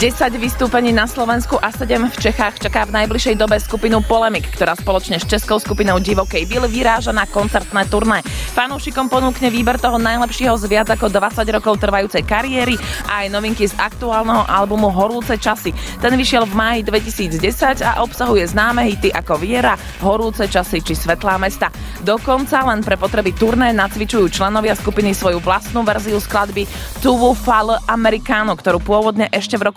10 vystúpení na Slovensku a 7 v Čechách čaká v najbližšej dobe skupinu Polemik, ktorá spoločne s českou skupinou Divokej Bill vyráža na koncertné turné. Fanúšikom ponúkne výber toho najlepšieho z viac ako 20 rokov trvajúcej kariéry a aj novinky z aktuálneho albumu Horúce časy. Ten vyšiel v máji 2010 a obsahuje známe hity ako Viera, Horúce časy či Svetlá mesta. Dokonca len pre potreby turné nacvičujú členovia skupiny svoju vlastnú verziu skladby Tuvu Fall Americano, ktorú pôvodne ešte v roku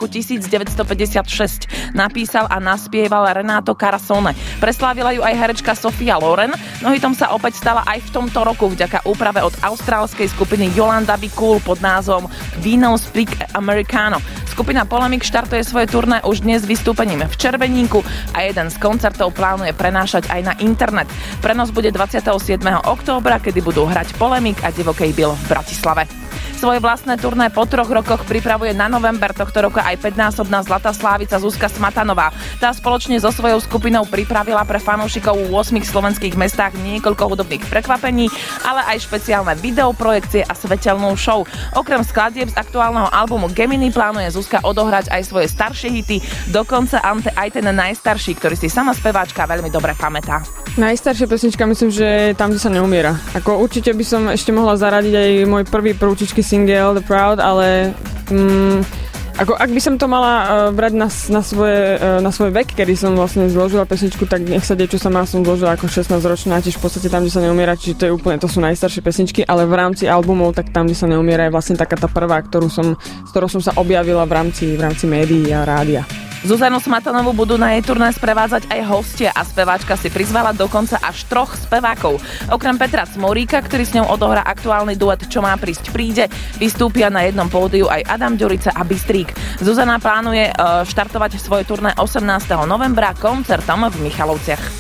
1956 napísal a naspieval Renato Carasone. Preslávila ju aj herečka Sophia Loren, no hitom sa opäť stala aj v tomto roku vďaka úprave od austrálskej skupiny Yolanda Be Cool pod názvom We Now Speak Americano. Skupina Polemik štartuje svoje turné už dnes vystúpením v Červeníku a jeden z koncertov plánuje prenášať aj na internet. Prenos bude 27. októbra, kedy budú hrať Polemik a Divokej Bill v Bratislave. Svoje vlastné turné po 3 rokoch pripravuje na november tohto roka aj 5-násobná zlatá slávica Zuzka Smatanová. Tá spoločne so svojou skupinou pripravila pre fanúšikov v 8 slovenských mestách niekoľko hudobných prekvapení, ale aj špeciálne videoprojekcie a svetelnú show. Okrem skladieb z aktuálneho albumu Gemini plánuje Zuzka odohrať aj svoje staršie hity, dokonca aj ten najstarší, ktorý si sama speváčka veľmi dobre pamätá. Najstaršia pesnička, myslím, že Tam, kde sa neumiera. Ako určite by som ešte mohla zaradiť aj môj prvý prúčičky single The Proud, ale ako ak by som to mala brať na svoj vek, kedy som vlastne zložila pesničku, tak nech sa deje, čo sa má, som zložila ako 16-ročná, tiež v podstate Tam, kde sa neumiera, čiže to sú najstaršie pesničky, ale v rámci albumov, tak Tam, kde sa neumiera je vlastne taká tá prvá, s ktorou som sa objavila v rámci médií a rádia. Zuzanu Smatanovú budú na jej turné sprevádzať aj hostia a speváčka si prizvala dokonca až 3 spevákov. Okrem Petra Cmoríka, ktorý s ňou odohrá aktuálny duet Čo má prísť príde, vystúpia na jednom pódiu aj Adam Ďurica a Bystrík. Zuzana plánuje štartovať svoje turné 18. novembra koncertom v Michalovciach.